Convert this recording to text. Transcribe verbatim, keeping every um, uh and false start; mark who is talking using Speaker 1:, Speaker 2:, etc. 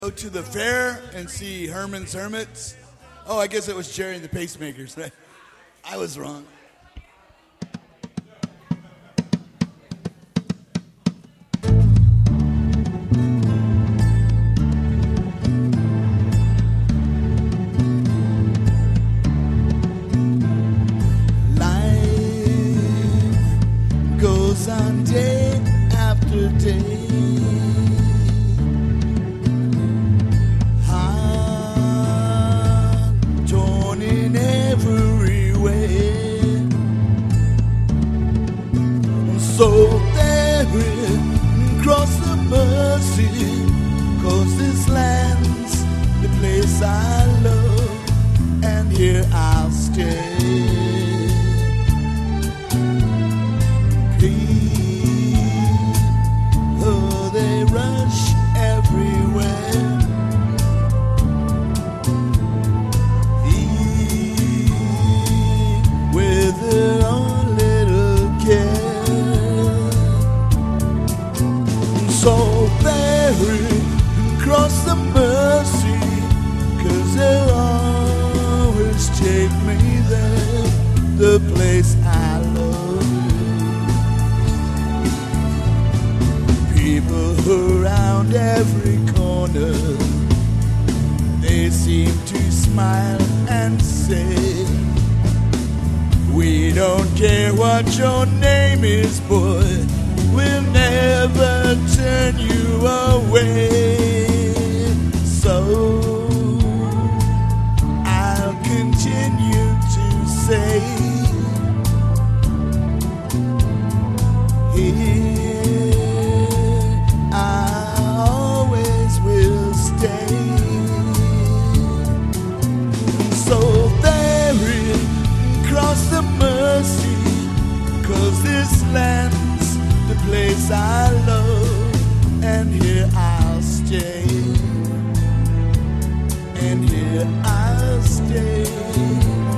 Speaker 1: Go to the fair and see Herman's Hermits. Oh, I guess it was Jerry and the Pacemakers. I was wrong. Life goes on day after day. So there will cross the mercy, 'cause this land's the place I love, and here I'll stay. Please, oh, they rush everywhere. Eat with their own little care. So ferry cross the mercy, 'cause they'll always take me there, the place I love. People around every corner, they seem to smile and say, we don't care what your name is, boy, we'll never turn you away. So I'll continue to say, here I always will stay. So ferry cross the mercy, 'cause this land's the place I love, and here I'll stay, and here I'll stay.